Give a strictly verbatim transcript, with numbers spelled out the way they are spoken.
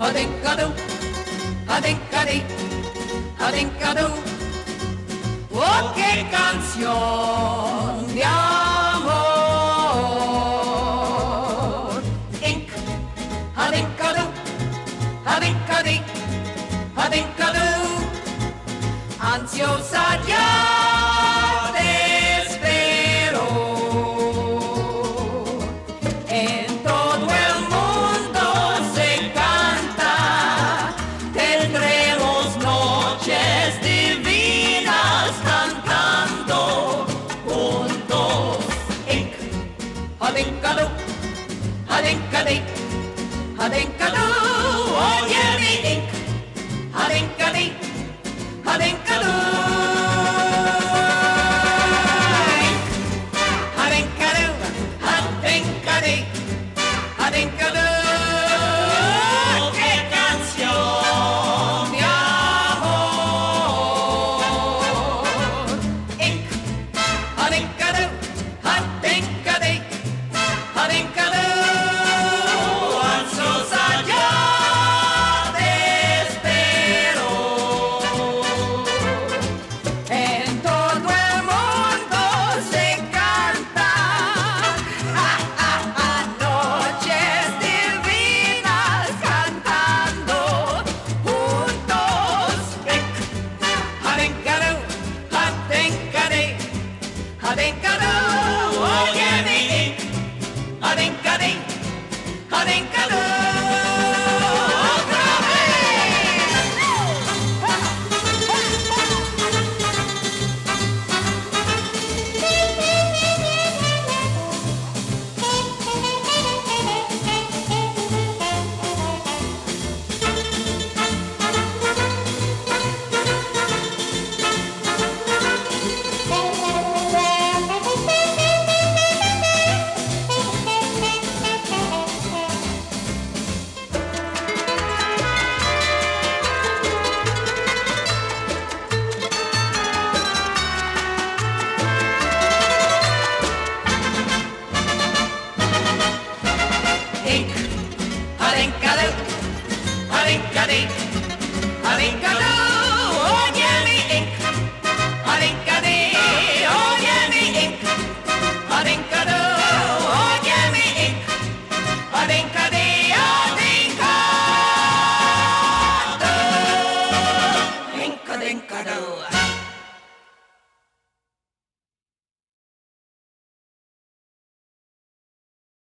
Adinkadu, adinkadi, adinkadu. Oh, qué canción de amor. Ink, adinkadu, adinkadi, adinkadu. Ansiosa ya te espero. En todo el mundo se canta, tendremos noches divinas cantando juntos. Ink, adinkadu, adinkadi, adinkadu. Oye mi ink, adinkadi, adinkadu.